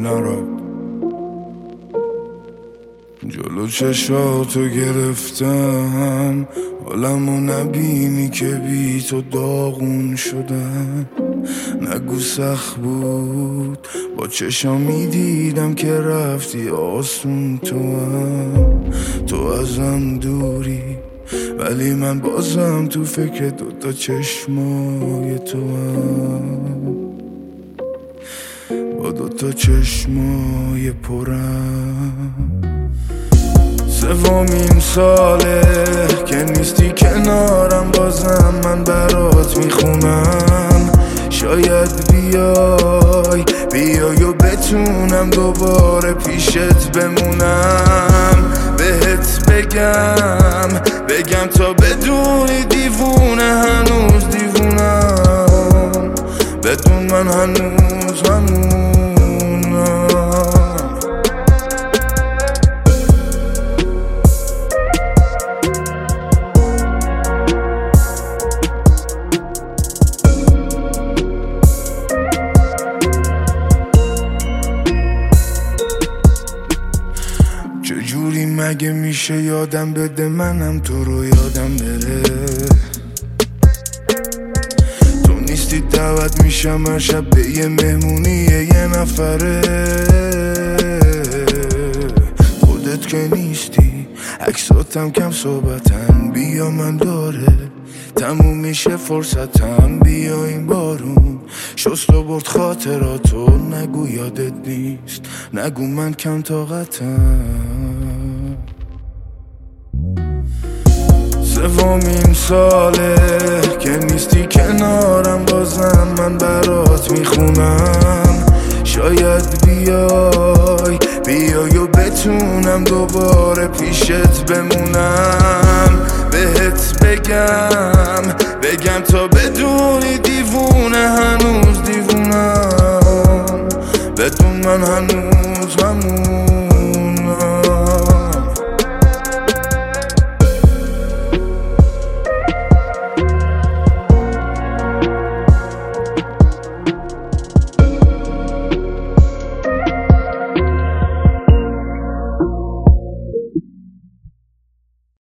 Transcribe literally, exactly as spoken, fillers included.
نرفت. جلو چشاتو گرفتم حالمو نبینی که بی تو داغون شدم. نگو سخت بود با چشام میدیدم که رفتی آسون تو هم. تو ازم دوری ولی من بازم تو فکر دوتا چشمای تو هم. با دوتا چشمای پرم سومین ساله که نیستی کنارم، بازم من برات میخونم. شاید بیای بیای و بتونم دوباره پیشت بمونم. بهت بگم بگم تا بدونی دیوونه هنوز دیوونم. بدون من هنوز همونم. چجوری مگه میشه یادم بده منم تو رو یادم بره؟ تو نیستی دعوت میشم هر شب به یه مهمونی یه نفره. خودت که نیستی عکساتم کم صحبتن. بیا من داره تموم میشه فرصتم. بیا این بارون شست و برد خاطراتو. نگو یادت نیست نگو من کم طاقتم. سومین ساله که نیستی کنارم، بازم من برات میخونم. شاید بیای بیای و بتونم دوباره پیشت بمونم.